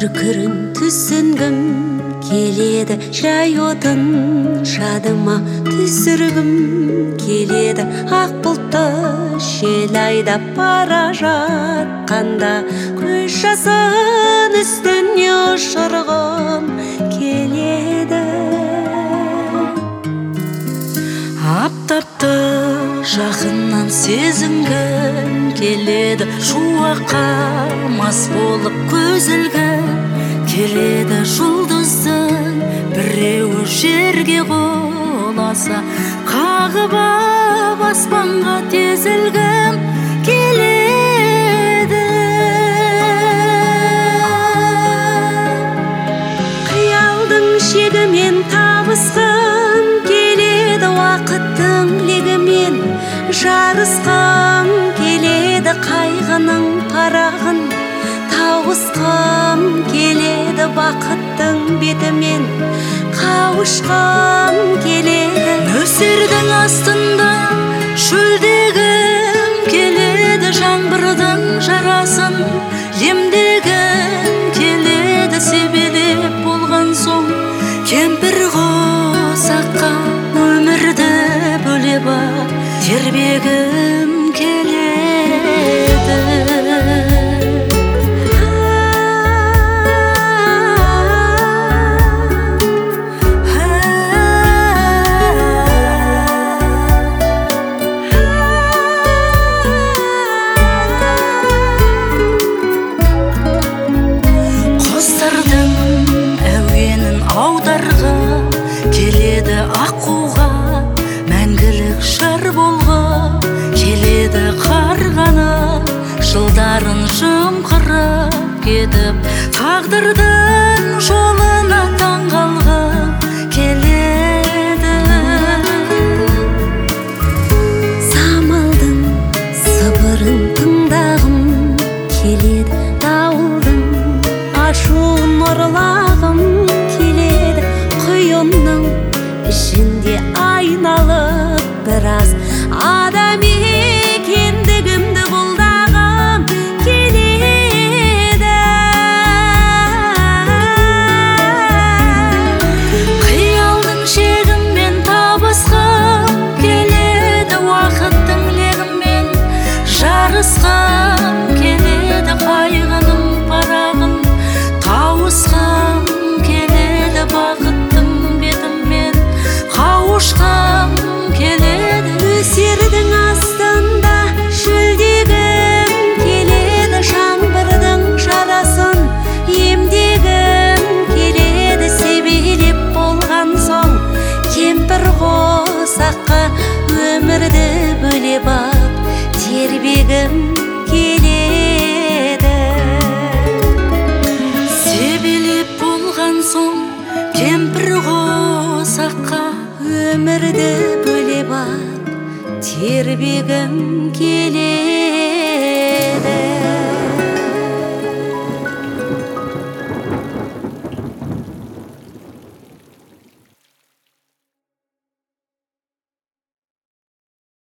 күркірін түсінгім келеді, жай отын жадыма түсіргім келеді. Ақ бұлтты жел айдап бара жатқанда, көз жасын үстіне ұшырғым келеді. Аптапты жақыннан сезінгім келеді, шуаққа мас болып көз ілгім келеді. Жұлдыздың біреуі жерге құласа, қағып ап аспанға тез ілгім келеді. Қиялдың шегімен табысқым келеді, уақыттың легімен жарысқым келеді. Қайғының парағын тауысқым келеді, бақыттың бетімен қауышқым келеді. Нөсердің астында шөлдегім келеді, жаңбырдың жарасын емдегім келеді. Себелеп болған соң кемпір қосаққа өмірді бөлеп ап тербегім келеді. Құстардың әуенін аударғы келеді, аққуға мәңгілік жар болғы келеді. Қарғаны жылдарын жымқырып кетіп, тағдырдың жолына таңғалғы келеді. Самалдың сыбырын тыңдағым келеді, дауылдың ашуын ұрлағым келеді. Құйынның ішінде айналып біраз адам екендігімді бұлдағым келеді. Қиялдың шегімен табысқым келеді, уақыттың легімен жарысқым келеді. Қайғының парағын тауысқым келеді, бақыттың бетімен қауышқым келеді. Нөсердің астында шөлдегім келеді, жаңбырдың жарасын емдегім келеді. Себелеп болған соң кемпір қосаққа өмірді бөлеп ап тербегім келеді. Себелеп болған соң кемпір қосаққа өмірді бөлеп ап тербегім келеді.